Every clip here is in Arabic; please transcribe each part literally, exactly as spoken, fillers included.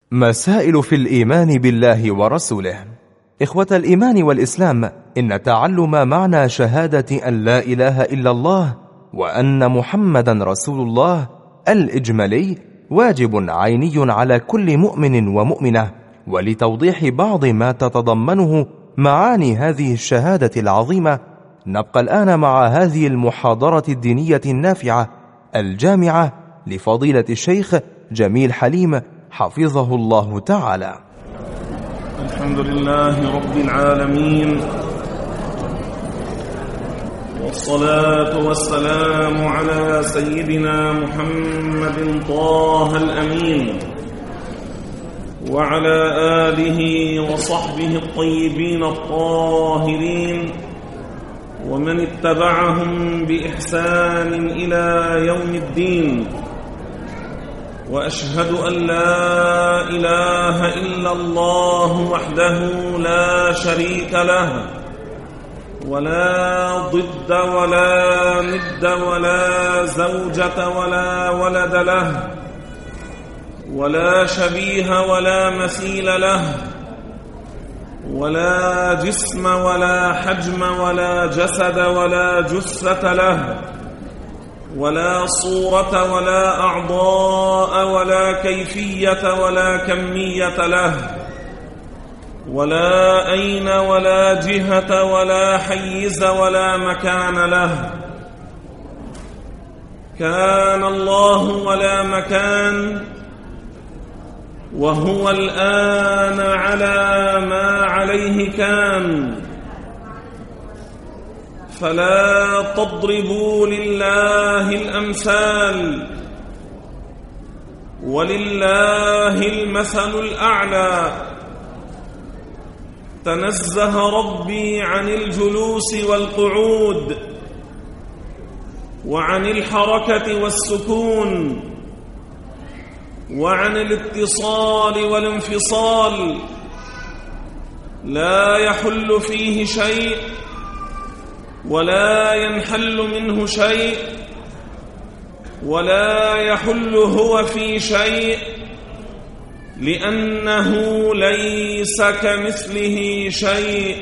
مسائل في الإيمان بالله ورسوله. إخوة الإيمان والإسلام، إن تعلم معنى شهادة أن لا إله إلا الله وأن محمدا رسول الله الإجمالي واجب عيني على كل مؤمن ومؤمنة. ولتوضيح بعض ما تتضمنه معاني هذه الشهادة العظيمة، نبقى الآن مع هذه المحاضرة الدينية النافعة الجامعة لفضيلة الشيخ جميل حليم حفظه الله تعالى. الحمد لله رب العالمين، والصلاة والسلام على سيدنا محمد طه الأمين وعلى آله وصحبه الطيبين الطاهرين ومن اتبعهم بإحسان إلى يوم الدين. وأشهد أن لا إله إلا الله وحده لا شريك له، ولا ضد ولا ند ولا زوجة ولا ولد له، ولا شبيه ولا مثيل له، ولا جسم ولا حجم ولا جسد ولا جثة له، ولا صورة ولا أعضاء ولا كيفية ولا كمية له، ولا أين ولا جهة ولا حيز ولا مكان له. كان الله ولا مكان، وهو الآن على ما عليه كان. فلا تضربوا لله الأمثال، ولله المثل الأعلى. تنزه ربي عن الجلوس والقعود، وعن الحركة والسكون، وعن الاتصال والانفصال. لا يحل فيه شيء ولا ينحل منه شيء، ولا يحل هو في شيء، لأنه ليس كمثله شيء.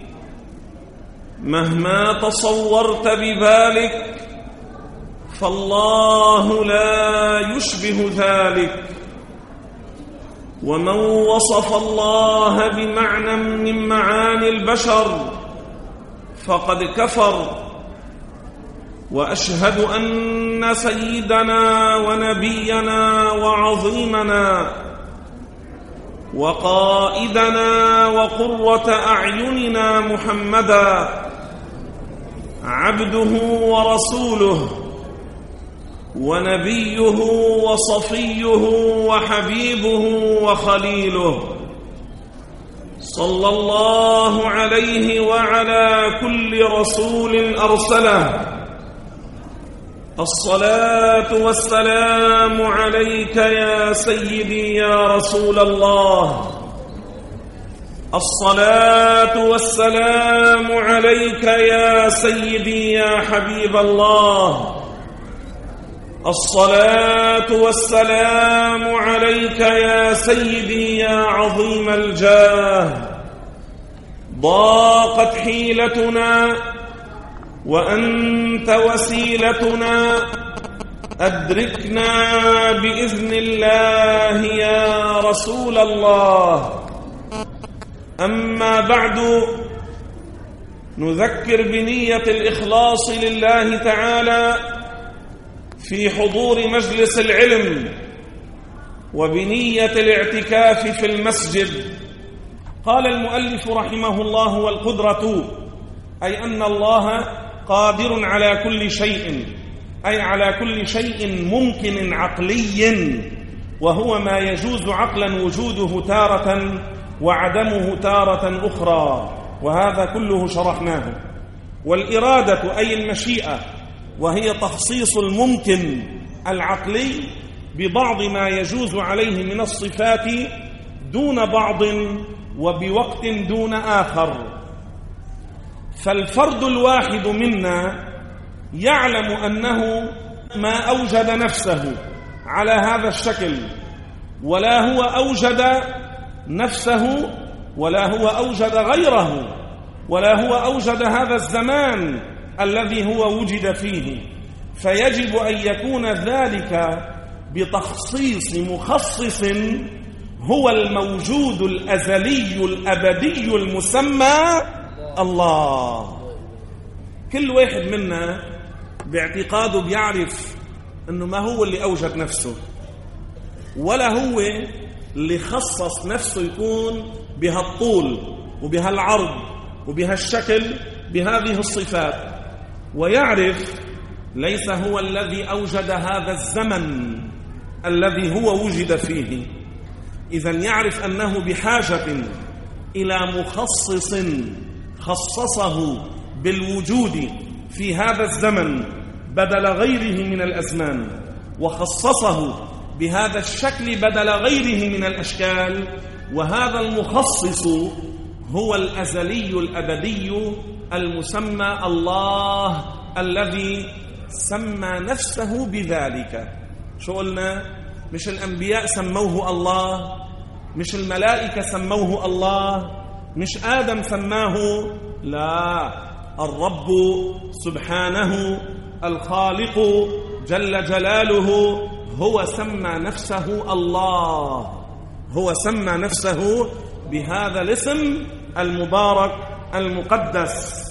مهما تصورت بذلك فالله لا يشبه ذلك. ومن وصف الله بمعنى من معاني البشر فقد كفر. وأشهد أن سيدنا ونبينا وعظيمنا وقائدنا وقرة أعيننا محمدا عبده ورسوله ونبيه وصفيه وحبيبه وخليله، صلى الله عليه وعلى كل رسول أرسله. الصلاة والسلام عليك يا سيدي يا رسول الله. الصلاة والسلام عليك يا سيدي يا حبيب الله. الصلاة والسلام عليك يا سيدي يا عظيم الجاه. ضاقت حيلتنا وأنت وسيلتنا، أدركنا بإذن الله يا رسول الله. أما بعد، نذكر بنية الإخلاص لله تعالى في حضور مجلس العلم، وبنية الاعتكاف في المسجد. قال المؤلف رحمه الله: والقدرة، أي أن الله قادر على كل شيء، أي على كل شيء ممكن عقلي، وهو ما يجوز عقلا وجوده تارة وعدمه تارة أخرى، وهذا كله شرحناه. والإرادة أي المشيئة، وهي تخصيص الممكن العقلي ببعض ما يجوز عليه من الصفات دون بعض وبوقت دون آخر. فالفرد الواحد منا يعلم أنه ما أوجد نفسه على هذا الشكل ولا هو أوجد نفسه ولا هو أوجد غيره ولا هو أوجد هذا الزمان الذي هو وجد فيه، فيجب أن يكون ذلك بتخصيص مخصص هو الموجود الأزلي الأبدي المسمى الله. كل واحد منا باعتقاده بيعرف أنه ما هو اللي أوجد نفسه ولا هو اللي خصص نفسه يكون بهالطول وبهالعرض وبهالشكل بهذه الصفات، ويعرف ليس هو الذي أوجد هذا الزمن الذي هو وجد فيه. إذن يعرف أنه بحاجة إلى مخصص خصصه بالوجود في هذا الزمن بدل غيره من الأزمان، وخصصه بهذا الشكل بدل غيره من الأشكال، وهذا المخصص هو الأزلي الأبدي المسمى الله الذي سمى نفسه بذلك. شو قلنا؟ مش الأنبياء سموه الله، مش الملائكة سموه الله، مش آدم سماه، لا، الرب سبحانه الخالق جل جلاله هو سمى نفسه الله، هو سمى نفسه بهذا الاسم المبارك المقدس.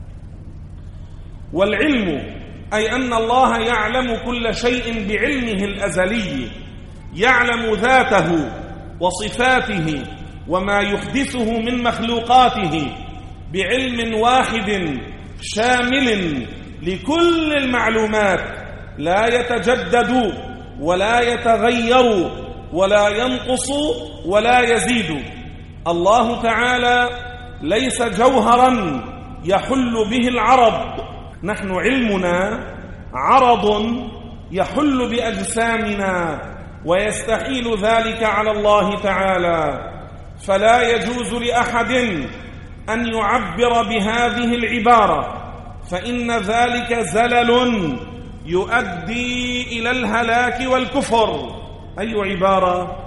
والعلم أي أن الله يعلم كل شيء بعلمه الأزلي، يعلم ذاته وصفاته وما يحدثه من مخلوقاته بعلم واحد شامل لكل المعلومات، لا يتجدد ولا يتغير ولا ينقص ولا يزيد. الله تعالى ليس جوهرا يحل به العرض، نحن علمنا عرض يحل بأجسامنا ويستحيل ذلك على الله تعالى، فلا يجوز لأحد أن يعبر بهذه العبارة، فإن ذلك زلل يؤدي إلى الهلاك والكفر. أي عبارة؟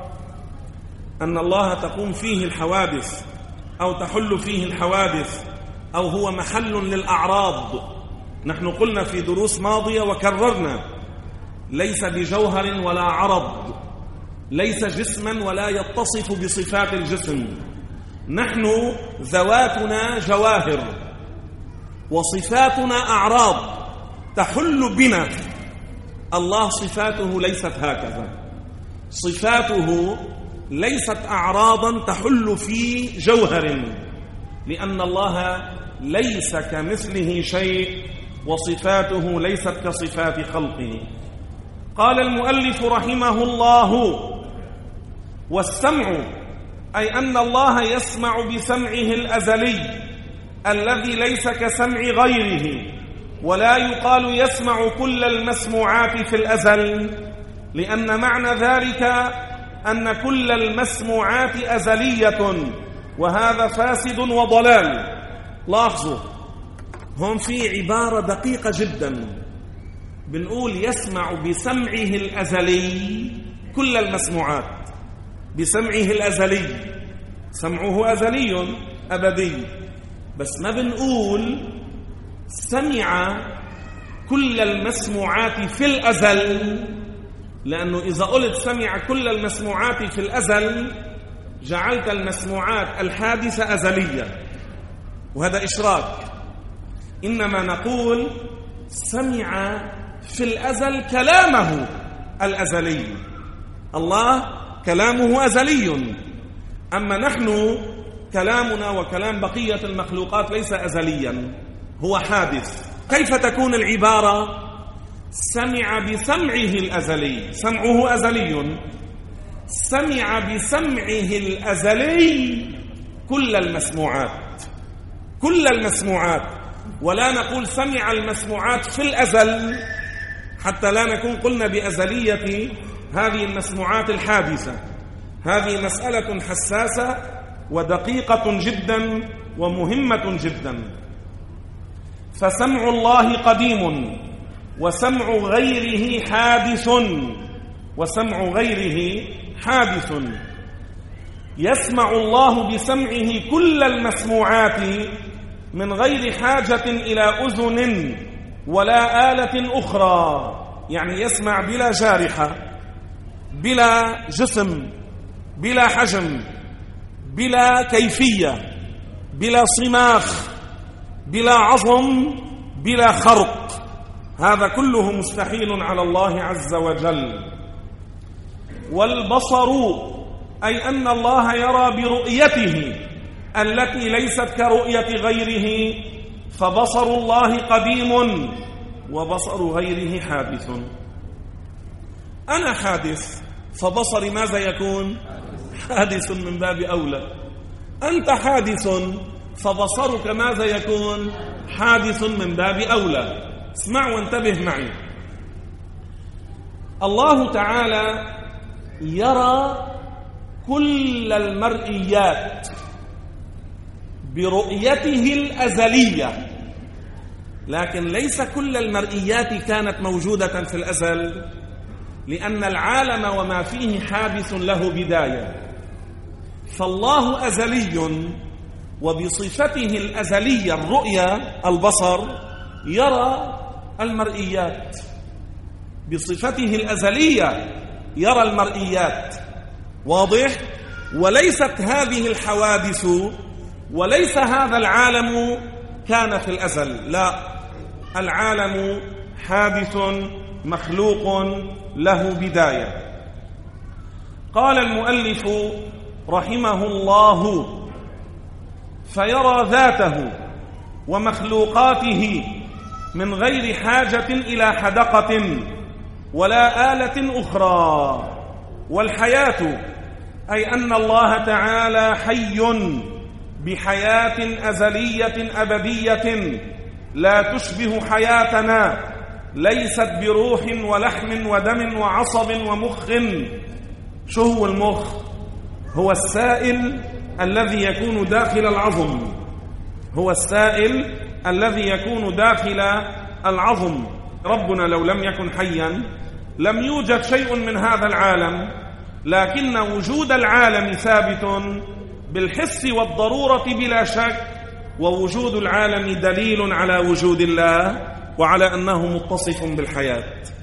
أن الله تقوم فيه الحوادث أو تحل فيه الحوادث أو هو محل للأعراض. نحن قلنا في دروس ماضية وكررنا: ليس بجوهر ولا عرض، ليس جسما ولا يتصف بصفات الجسم. نحن ذواتنا جواهر وصفاتنا أعراض تحل بنا. الله صفاته ليست هكذا، صفاته ليست أعراضا تحل في جوهر، لأن الله ليس كمثله شيء وصفاته ليست كصفات خلقه. قال المؤلف رحمه الله: والسمع أي أن الله يسمع بسمعه الأزلي الذي ليس كسمع غيره، ولا يقال يسمع كل المسموعات في الأزل، لأن معنى ذلك أن كل المسموعات أزلية، وهذا فاسد وضلال. لاحظوا هم في عبارة دقيقة جدا، بنقول يسمع بسمعه الأزلي كل المسموعات، بسمعه الأزلي، سمعه أزلي أبدي، بس ما بنقول سمع كل المسموعات في الأزل، لأنه إذا قلت سمع كل المسموعات في الأزل جعلت المسموعات الحادثة أزلية، وهذا إشراك. إنما نقول سمع في الأزل كلامه الأزلي، الله كلامه أزلي، أما نحن كلامنا وكلام بقية المخلوقات ليس أزليا، هو حادث. كيف تكون العبارة سمع بسمعه الأزلي؟ سمعه أزلي، سمع بسمعه الأزلي كل المسموعات، كل المسموعات، ولا نقول سمع المسموعات في الأزل، حتى لا نكون قلنا بأزلية هذه المسموعات الحادثة. هذه مسألة حساسة ودقيقة جدا ومهمة جدا. فسمع الله قديم، وسمع غيره حادث، وسمع غيره حادث يسمع الله بسمعه كل المسموعات من غير حاجة إلى أذن ولا آلة أخرى، يعني يسمع بلا جارحة، بلا جسم، بلا حجم، بلا كيفية، بلا صماخ، بلا عظم، بلا خرق. هذا كله مستحيل على الله عز وجل. والبصر أي أن الله يرى برؤيته التي ليست كرؤية غيره، فبصر الله قديم وبصر غيره حادث. أنا حادث، فبصري ماذا يكون؟ حادث من باب أولى. أنت حادث، فبصرك ماذا يكون؟ حادث من باب أولى. اسمع وانتبه معي. الله تعالى يرى كل المرئيات برؤيته الأزلية، لكن ليس كل المرئيات كانت موجودة في الأزل، لأن العالم وما فيه حادث له بداية. فالله أزلي، وبصفته الأزلية الرؤية البصر يرى المرئيات، بصفته الأزلية يرى المرئيات. واضح؟ وليست هذه الحوادث وليس هذا العالم كان في الأزل، لا، العالم حادث مخلوق له بداية. قال المؤلف رحمه الله: فيرى ذاته ومخلوقاته من غير حاجة إلى حدقة ولا آلة أخرى. والحياة أي أن الله تعالى حي بحياة أزلية أبدية لا تشبه حياتنا، ليست بروح ولحم ودم وعصب ومخ. شو هو المخ؟ هو السائل الذي يكون داخل العظم، هو السائل الذي يكون داخل العظم. ربنا لو لم يكن حيا لم يوجد شيء من هذا العالم، لكن وجود العالم ثابت بالحس والضرورة بلا شك، ووجود العالم دليل على وجود الله وعلى أنه متصف بالحياة،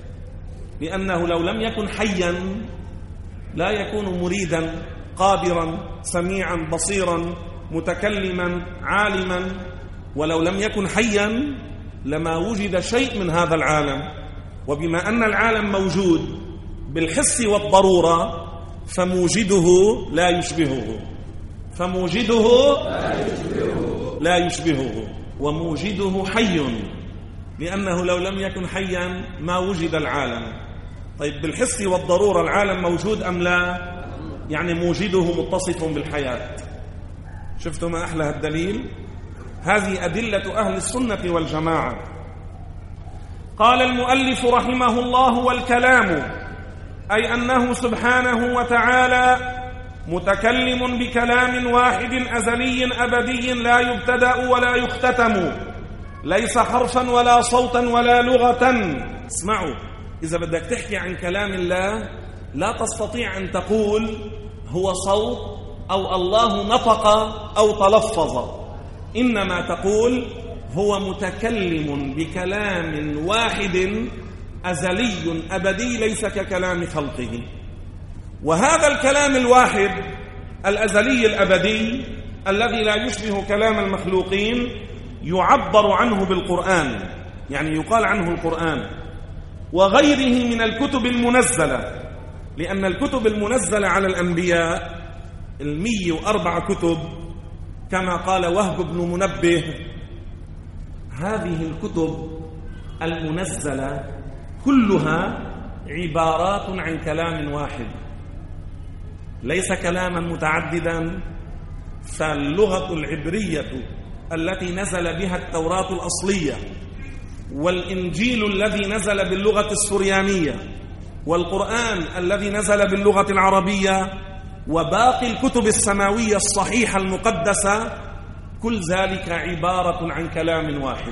لأنه لو لم يكن حيا لا يكون مريدا قادرا سميعا بصيرا متكلما عالما. ولو لم يكن حيا لما وجد شيء من هذا العالم. وبما أن العالم موجود بالحس والضرورة فموجده لا يشبهه، فموجده لا يشبهه، وموجده حي، لأنه لو لم يكن حيا ما وجد العالم. طيب بالحس والضرورة العالم موجود أم لا؟ يعني موجده متصف بالحياة. شفتوا ما أحلى الدليل؟ هذه أدلة أهل السنة والجماعة. قال المؤلف رحمه الله: والكلام أي أنه سبحانه وتعالى متكلم بكلام واحد أزلي أبدي لا يبتدأ ولا يختتم، ليس حرفا ولا صوتا ولا لغة. اسمعوا، إذا بدك تحكي عن كلام الله لا تستطيع أن تقول هو صوت أو الله نطق أو تلفظ، إنما تقول هو متكلم بكلام واحد أزلي أبدي ليس ككلام خلقه. وهذا الكلام الواحد الأزلي الأبدي الذي لا يشبه كلام المخلوقين يعبر عنه بالقرآن، يعني يقال عنه القرآن وغيره من الكتب المنزلة، لأن الكتب المنزلة على الأنبياء المية وأربع كتب كما قال وهب بن منبه. هذه الكتب المنزلة كلها عبارات عن كلام واحد، ليس كلاما متعددا. فاللغة العبرية التي نزل بها التوراة الأصلية، والإنجيل الذي نزل باللغة السريانية، والقرآن الذي نزل باللغة العربية، وباقي الكتب السماوية الصحيحة المقدسة، كل ذلك عبارة عن كلام واحد.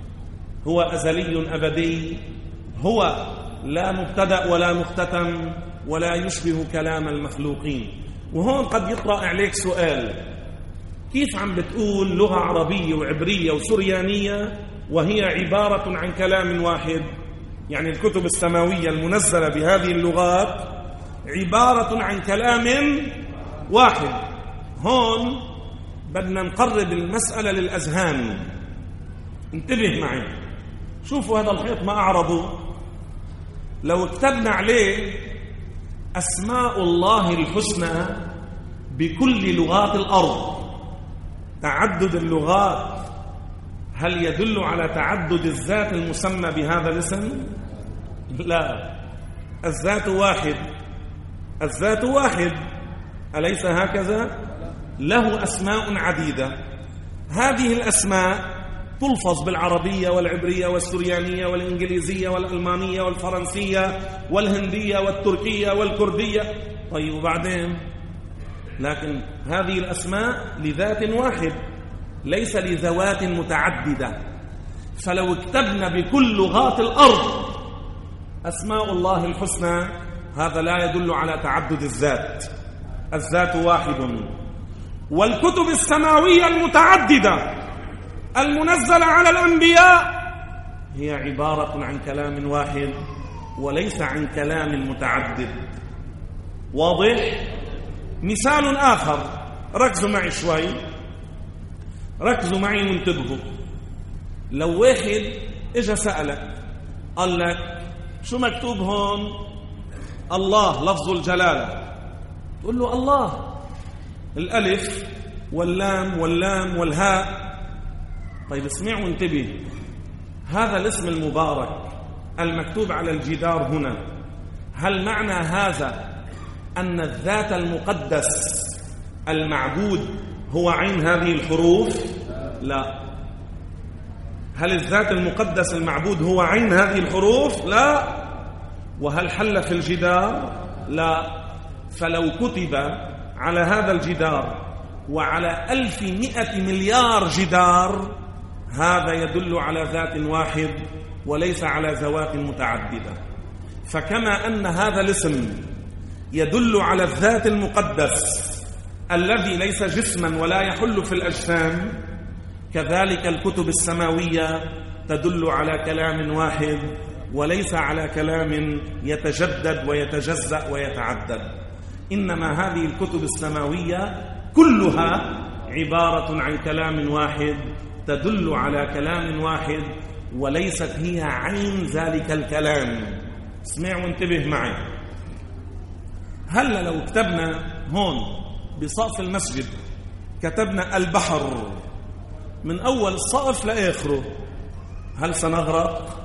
هو أزلي أبدي، هو لا مبتدأ ولا مختتم، ولا يشبه كلام المخلوقين. وهون قد يطرأ عليك سؤال: كيف عم بتقول لغة عربية وعبرية وسريانية وهي عبارة عن كلام واحد؟ يعني الكتب السماوية المنزلة بهذه اللغات عبارة عن كلام واحد. هون بدنا نقرب المسألة للأذهان. انتبه معي، شوفوا هذا الحيط ما أعرضه، لو اكتبنا عليه أسماء الله الحسنى بكل لغات الأرض، تعدد اللغات هل يدل على تعدد الذات المسمى بهذا الاسم؟ لا، الذات واحد، الذات واحد، أليس هكذا؟ له أسماء عديدة. هذه الأسماء تلفظ بالعربية والعبرية والسريانية والإنجليزية والألمانية والفرنسية والهندية والتركية والكردية. طيب وبعدين؟ لكن هذه الأسماء لذات واحد، ليس لذوات متعددة. فلو اكتبنا بكل لغات الأرض أسماء الله الحسنى هذا لا يدل على تعدد الذات، الذات واحد. والكتب السماوية المتعددة المنزلة على الأنبياء هي عبارة عن كلام واحد وليس عن كلام متعدد. واضح؟ مثال آخر، ركزوا معي شوي، ركزوا معي وانتبهوا. لو واحد اجا سألك قال لك شو مكتوب هون؟ الله لفظ الجلالة، تقول له الله، الألف واللام واللام والهاء. طيب اسمع وانتبه، هذا الاسم المبارك المكتوب على الجدار هنا، هل معنى هذا أن الذات المقدس المعبود هو عين هذه الحروف؟ لا. هل الذات المقدس المعبود هو عين هذه الحروف؟ لا. وهل حل في الجدار؟ لا. فلو كتب على هذا الجدار وعلى ألف مئة مليار جدار هذا يدل على ذات واحد وليس على ذوات متعددة. فكما أن هذا الاسم يدل على الذات المقدس الذي ليس جسما ولا يحل في الأجسام، كذلك الكتب السماوية تدل على كلام واحد وليس على كلام يتجدد ويتجزأ ويتعدد. إنما هذه الكتب السماوية كلها عبارة عن كلام واحد تدل على كلام واحد وليست هي عين ذلك الكلام. اسمع وانتبه معي. هل لو كتبنا هون بسقف المسجد كتبنا البحر من أول السقف لآخره، هل سنغرق؟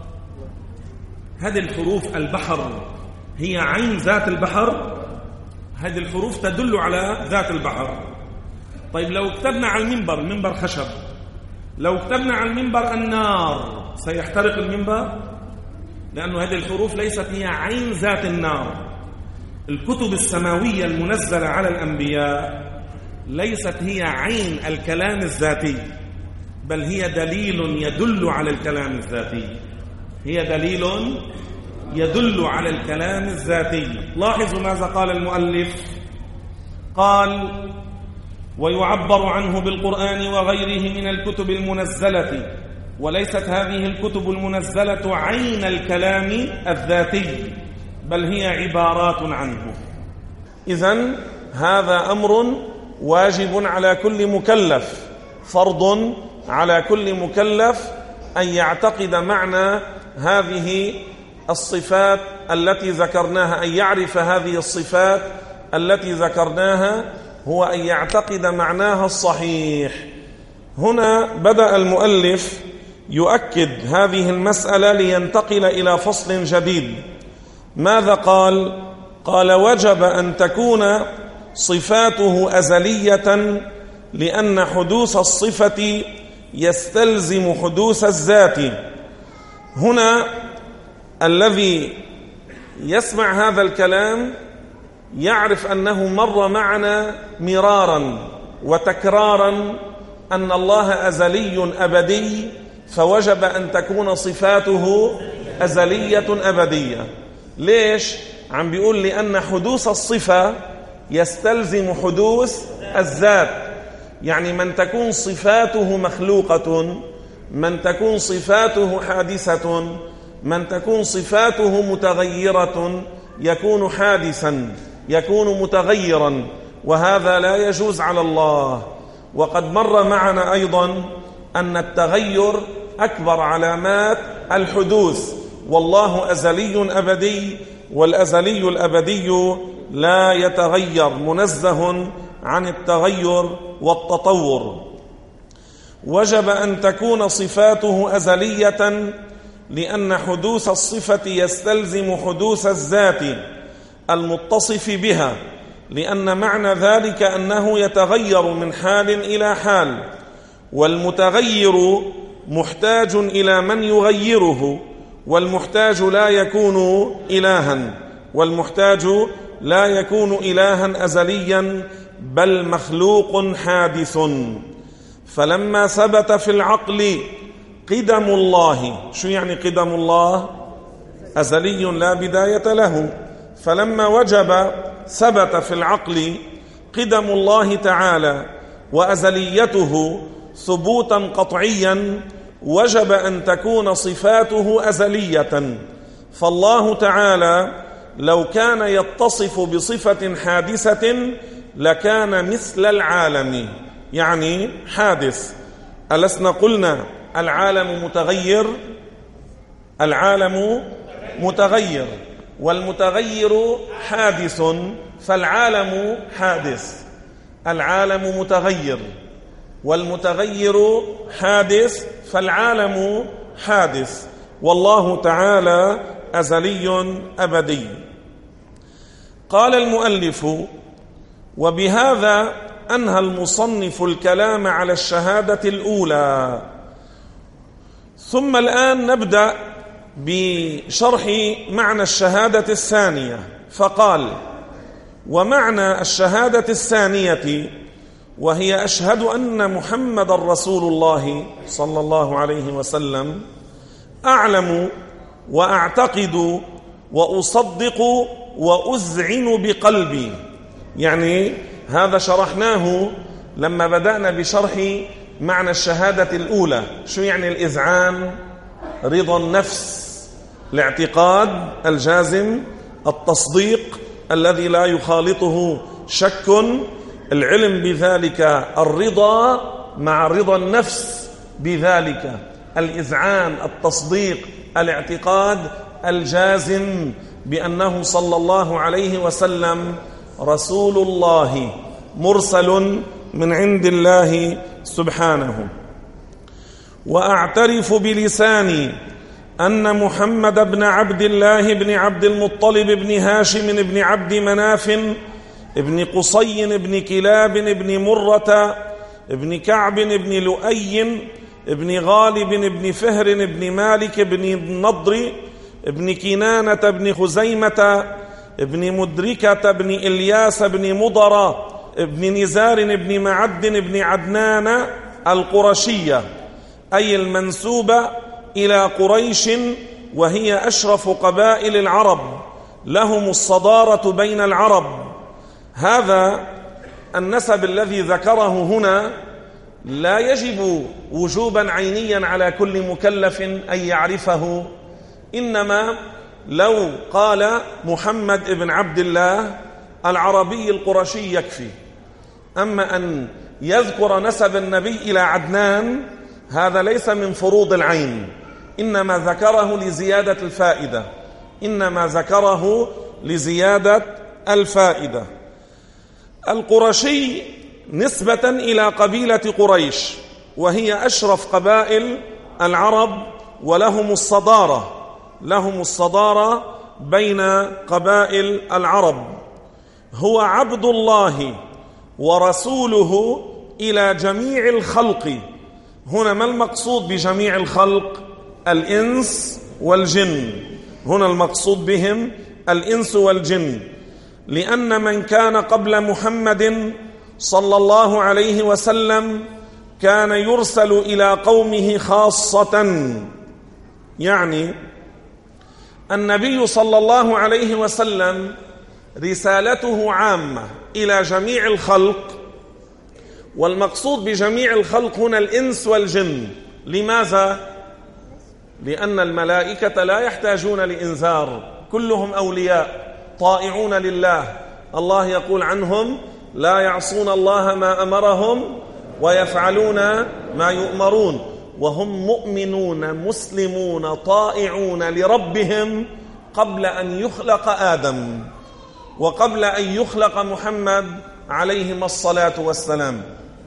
هذه الحروف البحر هي عين ذات البحر؟ هذه الحروف تدل على ذات البحر. طيب لو كتبنا على المنبر، المنبر خشب، لو كتبنا على المنبر النار سيحترق المنبر؟ لأن هذه الحروف ليست هي عين ذات النار. الكتب السماوية المنزلة على الأنبياء ليست هي عين الكلام الذاتي، بل هي دليل يدل على الكلام الذاتي، هي دليل يدل على الكلام الذاتي. لاحظوا ماذا قال المؤلف، قال ويعبر عنه بالقرآن وغيره من الكتب المنزلة، وليست هذه الكتب المنزلة عين الكلام الذاتي بل هي عبارات عنه. إذن هذا أمر واجب على كل مكلف، فرض على كل مكلف أن يعتقد معنى هذه الصفات التي ذكرناها، أن يعرف هذه الصفات التي ذكرناها، هو أن يعتقد معناها الصحيح. هنا بدأ المؤلف يؤكد هذه المسألة لينتقل إلى فصل جديد. ماذا قال؟ قال وجب أن تكون صفاته أزلية لأن حدوث الصفة يستلزم حدوث الذات. هنا الذي يسمع هذا الكلام يعرف أنه مر معنا مرارا وتكرارا أن الله أزلي أبدي، فوجب أن تكون صفاته أزلية أبدية. ليش؟ عم بيقول لأن حدوث الصفة يستلزم حدوث الذات، يعني من تكون صفاته مخلوقة، من تكون صفاته حادثة، من تكون صفاته متغيرة يكون حادثا، يكون متغيرا، وهذا لا يجوز على الله. وقد مر معنا أيضا أن التغير أكبر علامات الحدوث، والله أزلي أبدي، والأزلي الأبدي لا يتغير، منزه عن التغير والتطور. وجب أن تكون صفاته أزلية لأن حدوث الصفة يستلزم حدوث الذات المتصف بها، لأن معنى ذلك أنه يتغير من حال إلى حال، والمتغير محتاج إلى من يغيره، والمحتاج لا يكون إلها، والمحتاج لا يكون إلها أزليا بل مخلوق حادث. فلما ثبت في العقل قدم الله، شو يعني قدم الله؟ أزلي لا بداية له. فلما وجب ثبت في العقل قدم الله تعالى وأزليته ثبوتا قطعيا، وجب أن تكون صفاته أزلية. فالله تعالى لو كان يتصف بصفة حادثة لكان مثل العالم، يعني حادث. ألسنا قلنا العالم متغير؟ العالم متغير، والمتغير حادث، فالعالم حادث. العالم متغير والمتغير حادث، فالعالم حادث، والله تعالى أزلي أبدي. قال المؤلف: وبهذا أنهى المصنف الكلام على الشهادة الأولى. ثم الآن نبدأ بشرح معنى الشهادة الثانية، فقال: ومعنى الشهادة الثانية وهي أشهد أن محمد رسول الله صلى الله عليه وسلم، أعلم وأعتقد وأصدق وأذعن بقلبي. يعني هذا شرحناه لما بدأنا بشرح معنى الشهادة الأولى. شو يعني الإذعان؟ رضا النفس، الاعتقاد الجازم، التصديق الذي لا يخالطه شك، العلم بذلك، الرضا مع رضا النفس بذلك، الإذعان، التصديق، الاعتقاد الجازم بأنه صلى الله عليه وسلم رسول الله مرسل من عند الله سبحانه. وأعترف بلساني أن محمد بن عبد الله بن عبد المطلب بن هاشم بن عبد مناف ابن قصي بن كلاب بن مرة ابن كعب بن لؤي ابن غالب بن فهر بن مالك بن النضر ابن كنانة بن خزيمة ابن مدركة بن إلياس بن مضر ابن نزار بن معد بن عدنان القرشية، أي المنسوبة إلى قريش، وهي أشرف قبائل العرب، لهم الصدارة بين العرب. هذا النسب الذي ذكره هنا لا يجب وجوبا عينيا على كل مكلف أن يعرفه، إنما لو قال محمد ابن عبد الله العربي القرشي يكفي. أما أن يذكر نسب النبي إلى عدنان هذا ليس من فروض العين، إنما ذكره لزيادة الفائدة، إنما ذكره لزيادة الفائدة. القرشي نسبة إلى قبيلة قريش، وهي أشرف قبائل العرب، ولهم الصدارة، لهم الصدارة بين قبائل العرب. هو عبد الله ورسوله إلى جميع الخلق. هنا ما المقصود بجميع الخلق؟ الإنس والجن. هنا المقصود بهم الإنس والجن، لأن من كان قبل محمد صلى الله عليه وسلم كان يرسل إلى قومه خاصة، يعني النبي صلى الله عليه وسلم رسالته عامة إلى جميع الخلق، والمقصود بجميع الخلق هنا الإنس والجن. لماذا؟ لأن الملائكة لا يحتاجون لإنذار، كلهم أولياء طائعون لله. الله يقول عنهم: لا يعصون الله ما أمرهم ويفعلون ما يؤمرون، وهم مؤمنون مسلمون طائعون لربهم قبل أن يخلق آدم وقبل أن يخلق محمد عليهما الصلاة والسلام.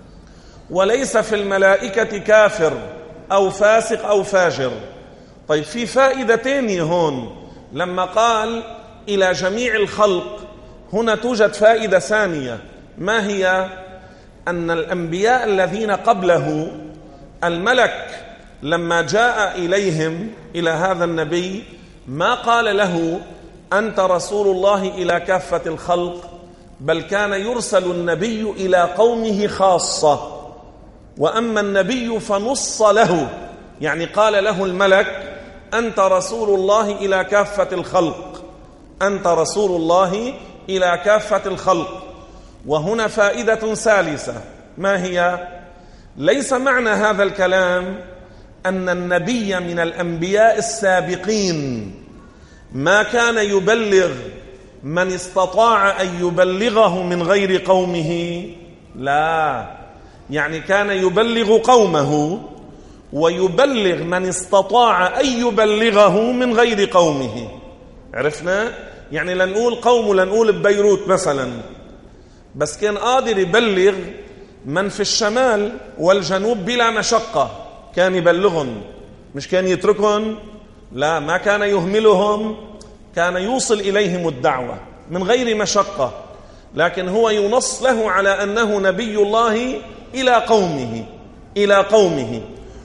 وليس في الملائكة كافر أو فاسق أو فاجر. طيب، في فائدتين هون لما قال إلى جميع الخلق. هنا توجد فائدة ثانية، ما هي؟ أن الأنبياء الذين قبله الملك لما جاء إليهم إلى هذا النبي ما قال له أنت رسول الله إلى كافة الخلق، بل كان يرسل النبي إلى قومه خاصة، وأما النبي فنص له، يعني قال له الملك أنت رسول الله إلى كافة الخلق، أنت رسول الله إلى كافة الخلق. وهنا فائدة ثالثة، ما هي؟ ليس معنى هذا الكلام أن النبي من الأنبياء السابقين ما كان يبلغ من استطاع أن يبلغه من غير قومه، لا، يعني كان يبلغ قومه ويبلغ من استطاع أن يبلغه من غير قومه. عرفنا؟ يعني لنقول قوم، لنقول ببيروت مثلا، بس كان قادر يبلغ من في الشمال والجنوب بلا مشقة، كان يبلغهم، مش كان يتركهم، لا، ما كان يهملهم، كان يوصل إليهم الدعوة من غير مشقة. لكن هو ينص له على أنه نبي الله إلى قومه إلى قومه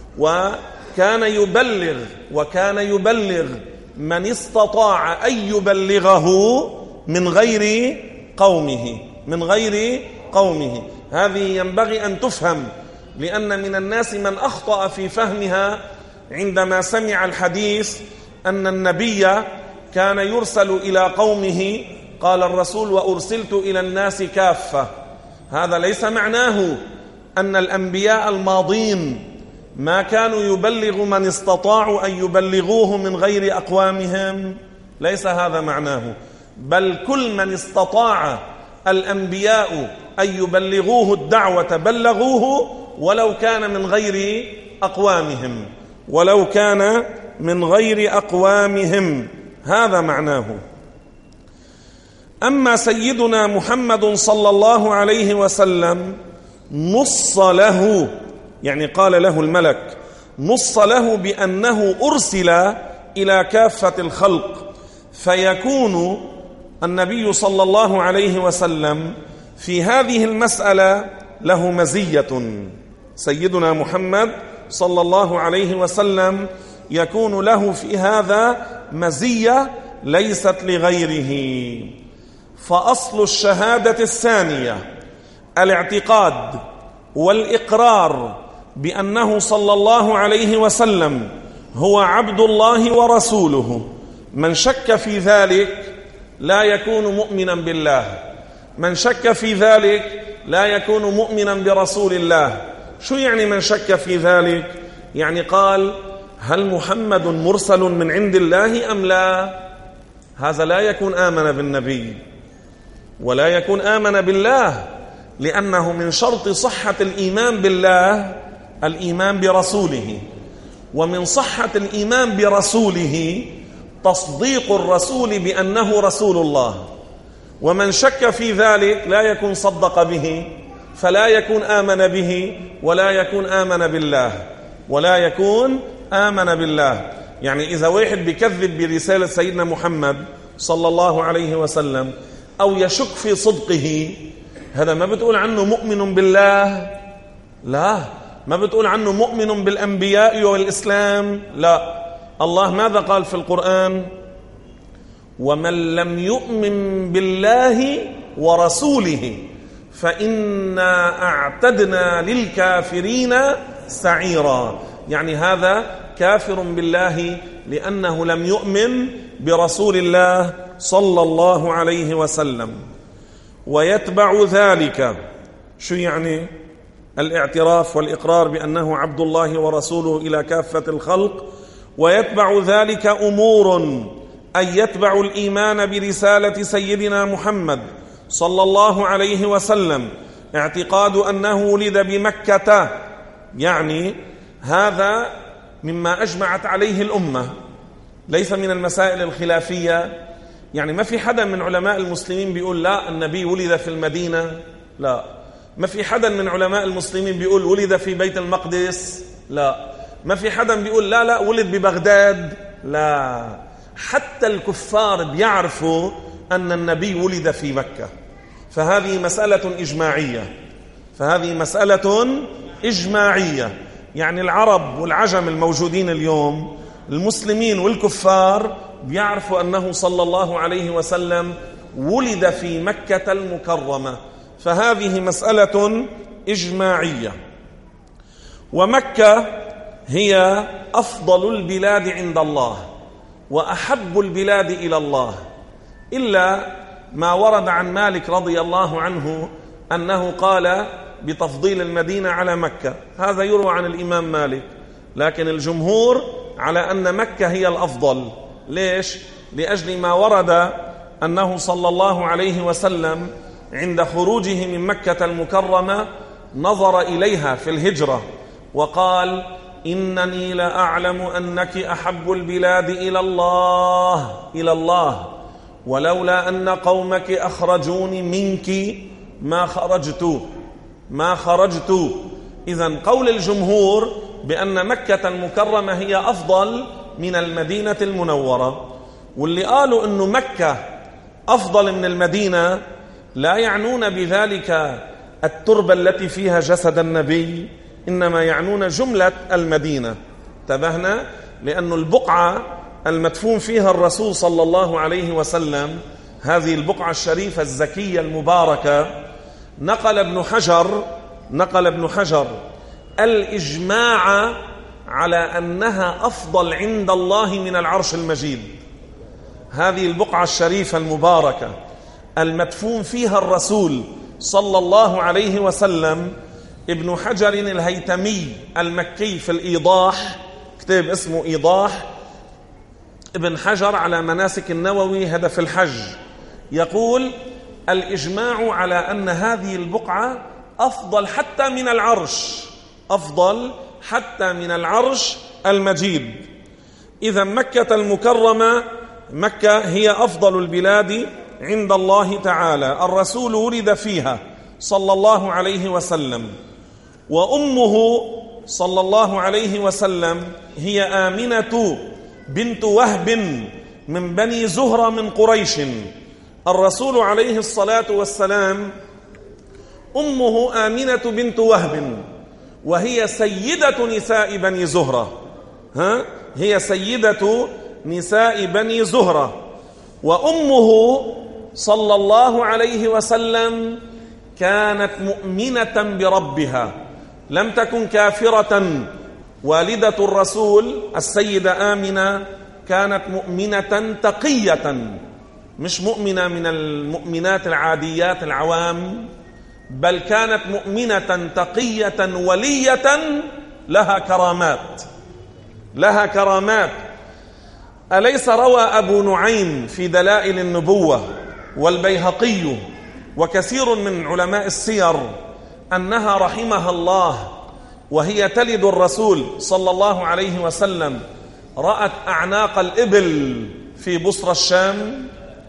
وكان يبلغ وكان يبلغ من استطاع أن يبلغه من غير قومه من غير قومه. هذه ينبغي أن تفهم، لأن من الناس من أخطأ في فهمها عندما سمع الحديث أن النبي كان يرسل إلى قومه. قال الرسول: وأرسلت إلى الناس كافة. هذا ليس معناه أن الأنبياء الماضين ما كانوا يبلغ من استطاعوا أن يبلغوه من غير أقوامهم، ليس هذا معناه، بل كل من استطاع الأنبياء أن يبلغوه الدعوة بلغوه، ولو كان من غير أقوامهم ولو كان من غير أقوامهم هذا معناه. أما سيدنا محمد صلى الله عليه وسلم نص له، يعني قال له الملك، نص له بأنه أرسل إلى كافة الخلق، فيكون النبي صلى الله عليه وسلم في هذه المسألة له مزية. سيدنا محمد صلى الله عليه وسلم يكون له في هذا مزية ليست لغيره. فأصل الشهادة الثانية الاعتقاد والإقرار بأنه صلى الله عليه وسلم هو عبد الله ورسوله. من شك في ذلك لا يكون مؤمنا بالله، من شك في ذلك لا يكون مؤمنا برسول الله. شو يعني من شك في ذلك؟ يعني قال: هل محمد مرسل من عند الله أم لا؟ هذا لا يكون آمن بالنبي ولا يكون آمن بالله، لأنه من شرط صحة الإيمان بالله الإيمان برسوله، ومن صحة الإيمان برسوله تصديق الرسول بأنه رسول الله. ومن شك في ذلك لا يكون صدق به، فلا يكون آمن به ولا يكون آمن بالله ولا يكون آمن بالله. يعني إذا واحد بيكذب برسالة سيدنا محمد صلى الله عليه وسلم أو يشك في صدقه، هذا ما بتقول عنه مؤمن بالله، لا، ما بتقول عنه مؤمن بالأنبياء والإسلام، لا. الله ماذا قال في القرآن؟ ومن لم يؤمن بالله ورسوله فإنا أعتدنا للكافرين سعيرا. يعني هذا كافر بالله لأنه لم يؤمن برسول الله صلى الله عليه وسلم. ويتبع ذلك، شو يعني؟ الاعتراف والإقرار بأنه عبد الله ورسوله إلى كافة الخلق. ويتبع ذلك أمور، أن يتبع الإيمان برسالة سيدنا محمد صلى الله عليه وسلم، اعتقاد أنه ولد بمكة، يعني هذا مما أجمعت عليه الأمة، ليس من المسائل الخلافية. يعني ما في حدا من علماء المسلمين بيقول لا النبي ولد في المدينة، لا. ما في حدا من علماء المسلمين بيقول ولد في بيت المقدس، لا. ما في حدا بيقول لا لا ولد ببغداد، لا. حتى الكفار بيعرفوا أن النبي ولد في مكة. فهذه مسألة إجماعية، فهذه مسألة إجماعية. يعني العرب والعجم الموجودين اليوم، المسلمين والكفار، بيعرفوا أنه صلى الله عليه وسلم ولد في مكة المكرمة. فهذه مسألة إجماعية. ومكة هي أفضل البلاد عند الله وأحب البلاد إلى الله، إلا ما ورد عن مالك رضي الله عنه أنه قال بتفضيل المدينة على مكة، هذا يروى عن الإمام مالك. لكن الجمهور على أن مكة هي الأفضل. ليش؟ لأجل ما ورد أنه صلى الله عليه وسلم عند خروجه من مكة المكرمة نظر إليها في الهجرة وقال: إنني لأعلم أنك أحب البلاد إلى الله إلى الله ولولا أن قومك أخرجوني منك ما خرجت ما خرجت. إذن قول الجمهور بأن مكة المكرمة هي أفضل من المدينة المنورة. واللي قالوا أن مكة أفضل من المدينة لا يعنون بذلك التربة التي فيها جسد النبي، إنما يعنون جملة المدينة. انتبهنا؟ لأن البقعة المدفون فيها الرسول صلى الله عليه وسلم، هذه البقعة الشريفة الزكية المباركة، نقل ابن حجر نقل ابن حجر الإجماع على أنها أفضل عند الله من العرش المجيد. هذه البقعة الشريفة المباركة المدفون فيها الرسول صلى الله عليه وسلم، ابن حجر الهيتمي المكي في الإيضاح، كتاب اسمه إيضاح ابن حجر على مناسك النووي هدف الحج، يقول: الإجماع على أن هذه البقعة أفضل حتى من العرش، أفضل حتى من العرش المجيد. إذا مكة المكرمة، مكة هي أفضل البلاد عند الله تعالى. الرسول ولد فيها صلى الله عليه وسلم، وأمه صلى الله عليه وسلم هي آمنة بنت وهب من بني زهرة من قريش. الرسول عليه الصلاة والسلام أمه آمنة بنت وهب، وهي سيدة نساء بني زهرة، ها؟ هي سيدة نساء بني زهرة. وأمه صلى الله عليه وسلم كانت مؤمنة بربها، لم تكن كافرة. والدة الرسول السيدة آمنة كانت مؤمنة تقية، مش مؤمنة من المؤمنات العاديات العوام، بل كانت مؤمنة تقية ولية لها كرامات لها كرامات أليس روى أبو نعيم في دلائل النبوة والبيهقي وكثير من علماء السير أنها رحمها الله وهي تلد الرسول صلى الله عليه وسلم رأت أعناق الإبل في بصرى الشام؟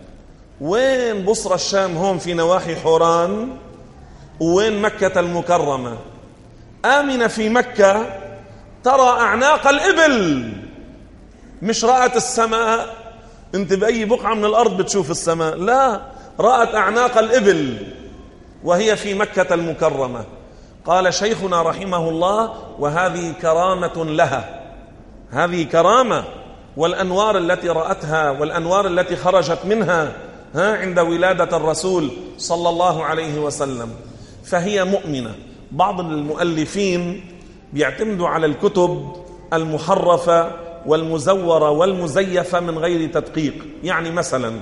وين بصرى الشام؟ هون في نواحي حوران. وين مكة المكرمة؟ آمنة في مكة ترى أعناق الإبل، مش رأت السماء. انت بأي بقعة من الأرض بتشوف السماء؟ لا، رأت أعناق الإبل وهي في مكة المكرمة. قال شيخنا رحمه الله: وهذه كرامة لها، هذه كرامة. والأنوار التي رأتها والأنوار التي خرجت منها ها عند ولادة الرسول صلى الله عليه وسلم، فهي مؤمنة. بعض المؤلفين بيعتمدوا على الكتب المحرفة والمزورة والمزيفة من غير تدقيق. يعني مثلا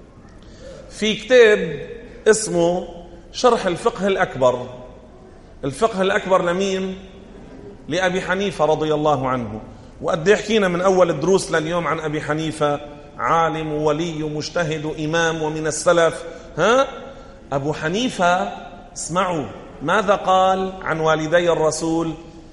في كتاب اسمه شرح الفقه الأكبر. الفقه الأكبر لمين؟ لأبي حنيفة رضي الله عنه. وقد حكينا من أول الدروس لليوم عن أبي حنيفة، عالم وولي ومجتهد وإمام ومن السلف. ها؟ أبو حنيفة اسمعوا ماذا قال عن والدي الرسول؟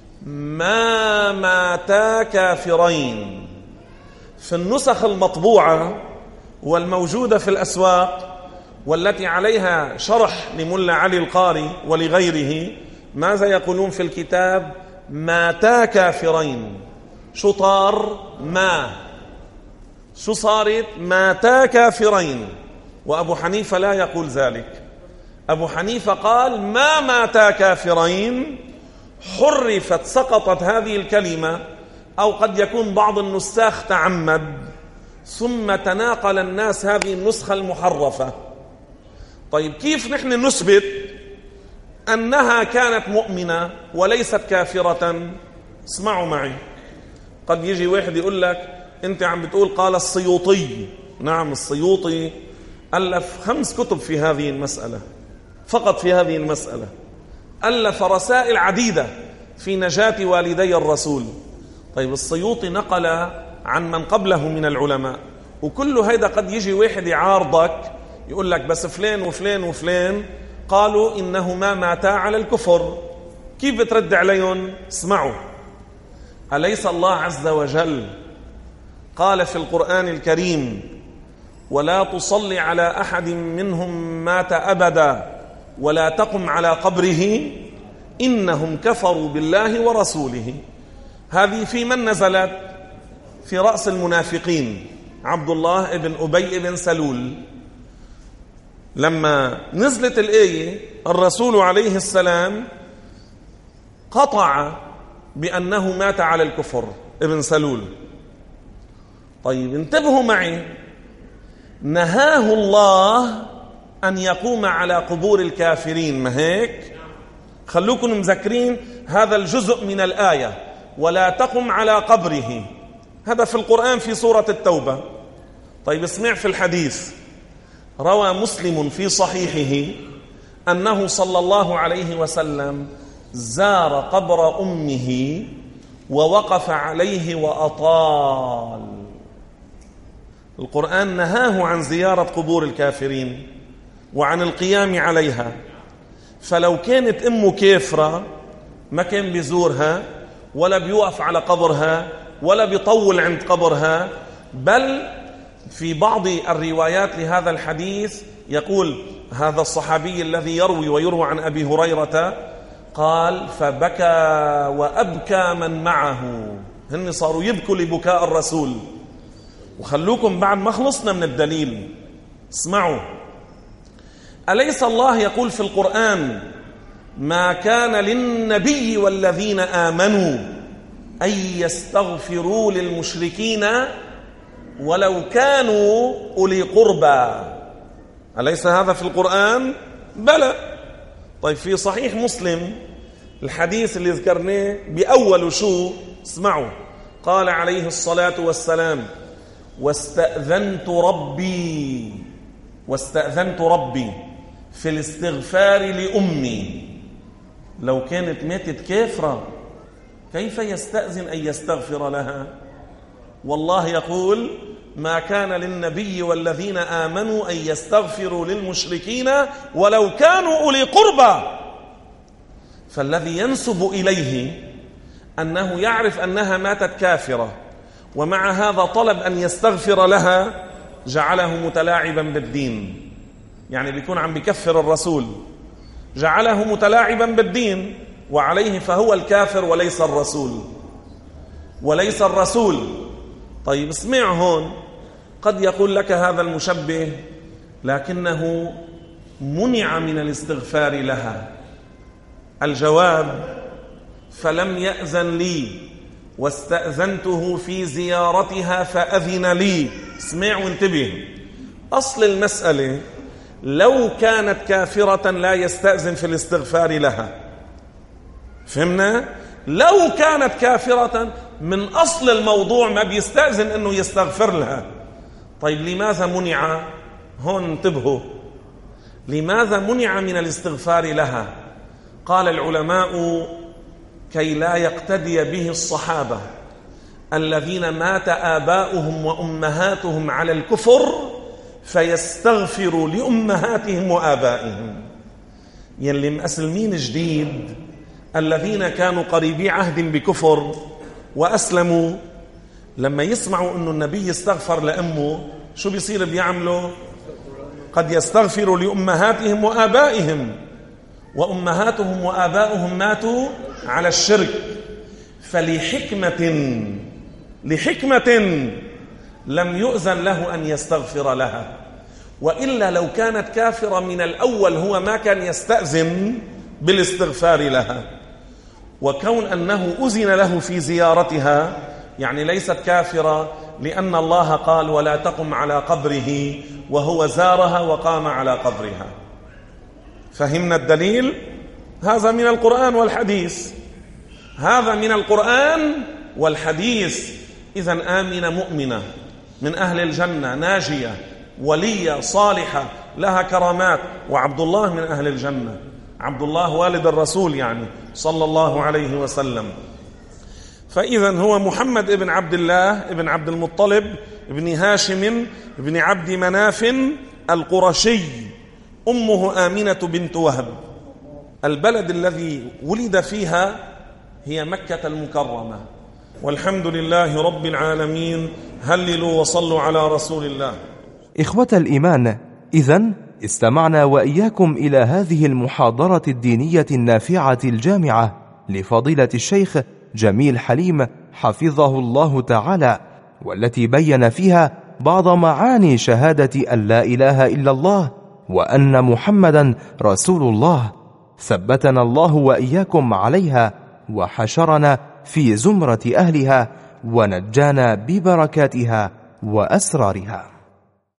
ما ماتا كافرين. في النسخ المطبوعة والموجودة في الأسواق والتي عليها شرح لملا علي القاري ولغيره، ماذا يقولون في الكتاب؟ ماتا كافرين. شو طار؟ ما شو صارت؟ ماتا كافرين. وأبو حنيفة لا يقول ذلك. أبو حنيفة قال ما ماتا كافرين، حرفت سقطت هذه الكلمة، أو قد يكون بعض النساخ تعمد ثم تناقل الناس هذه النسخة المحرفة. طيب كيف نحن نثبت أنها كانت مؤمنة وليست كافرة؟ اسمعوا معي. قد يجي واحد يقول لك أنت عم بتقول قال السيوطي. نعم، السيوطي ألف خمس كتب في هذه المسألة، فقط في هذه المسألة. ألف رسائل عديدة في نجاة والدي الرسول. طيب السيوطي نقل عن من قبله من العلماء، وكل هيدا قد يجي واحد يعارضك يقول لك بس فلان وفلان وفلان قالوا إنهما ماتا على الكفر. كيف بترد عليهم؟ اسمعوا. أليس الله عز وجل قال في القرآن الكريم ولا تصل على أحد منهم مات أبدا ولا تقم على قبره إنهم كفروا بالله ورسوله. هذه في من نزلت؟ في رأس المنافقين عبد الله بن أبي بن سلول. لما نزلت الآية الرسول عليه السلام قطع بأنه مات على الكفر ابن سلول. طيب انتبهوا معي، نهاه الله أن يقوم على قبور الكافرين، ما هيك؟ خلوكم مذكرين هذا الجزء من الآية، ولا تقم على قبره. هذا في القرآن في سورة التوبة. طيب اسمع في الحديث، روى مسلم في صحيحه أنه صلى الله عليه وسلم زار قبر أمه ووقف عليه وأطال. القرآن نهاه عن زيارة قبور الكافرين وعن القيام عليها. فلو كانت أمه كافرة ما كان بيزورها ولا بيوقف على قبرها ولا بيطول عند قبرها. بل في بعض الروايات لهذا الحديث يقول هذا الصحابي الذي يروي ويروى عن أبي هريرة قال فبكى وأبكى من معه. هن صاروا يبكوا لبكاء الرسول. وخلوكم بعد ما خلصنا من الدليل اسمعوا. أليس الله يقول في القرآن ما كان للنبي والذين آمنوا أن يستغفروا للمشركين ولو كانوا أولي قربى؟ أليس هذا في القرآن؟ بلى. طيب في صحيح مسلم الحديث اللي ذكرناه بأول شو اسمعوا، قال عليه الصلاة والسلام واستأذنت ربي واستأذنت ربي في الاستغفار لأمي. لو كانت ماتت كافرة كيف يستأذن أن يستغفر لها؟ والله يقول ما كان للنبي والذين آمنوا أن يستغفروا للمشركين ولو كانوا أولي قربى. فالذي ينسب إليه أنه يعرف أنها ماتت كافرة ومع هذا طلب أن يستغفر لها جعله متلاعبا بالدين. يعني بيكون عم بيكفر الرسول، جعله متلاعبا بالدين، وعليه فهو الكافر وليس الرسول وليس الرسول. طيب اسمع هون، قد يقول لك هذا المشبه لكنه منع من الاستغفار لها. الجواب فلم يأذن لي واستأذنته في زيارتها فأذن لي. اسمع وانتبه، أصل المسألة لو كانت كافرة لا يستأذن في الاستغفار لها. فهمنا؟ لو كانت كافرة من أصل الموضوع ما بيستأذن أنه يستغفر لها. طيب لماذا منع؟ هون انتبهوا، لماذا منع من الاستغفار لها؟ قال العلماء كي لا يقتدي به الصحابة الذين مات آباؤهم وأمهاتهم على الكفر فيستغفروا لأمهاتهم وآبائهم. يلي مسلمين جديد الذين كانوا قريبي عهد بكفر وأسلموا، لما يسمعوا أن النبي استغفر لأمه شو بيصير بيعملوا؟ قد يستغفروا لأمهاتهم وآبائهم، وأمهاتهم وآبائهم ماتوا على الشرك، فلحكمة لحكمة لم يؤذن له أن يستغفر لها، وإلا لو كانت كافرة من الأول هو ما كان يستأذن بالاستغفار لها. وكون أنه أذن له في زيارتها يعني ليست كافرة، لأن الله قال ولا تقم على قبره، وهو زارها وقام على قبرها. فهمنا الدليل؟ هذا من القرآن والحديث، هذا من القرآن والحديث. إذن آمنة مؤمنة من أهل الجنة ناجية ولية صالحة لها كرامات، وعبد الله من أهل الجنة، عبد الله والد الرسول يعني صلى الله عليه وسلم. فإذن هو محمد ابن عبد الله ابن عبد المطلب ابن هاشم ابن عبد مناف القرشي، أمه آمنة بنت وهب. البلد الذي ولد فيها هي مكة المكرمة. والحمد لله رب العالمين. هللوا وصلوا على رسول الله. إخوة الإيمان، إذن استمعنا وإياكم إلى هذه المحاضرة الدينية النافعة الجامعة لفضيلة الشيخ جميل حليم حفظه الله تعالى، والتي بين فيها بعض معاني شهادة أن لا إله إلا الله وأن محمدا رسول الله. ثبتنا الله وإياكم عليها، وحشرنا في زمرة أهلها، ونجانا ببركاتها وأسرارها.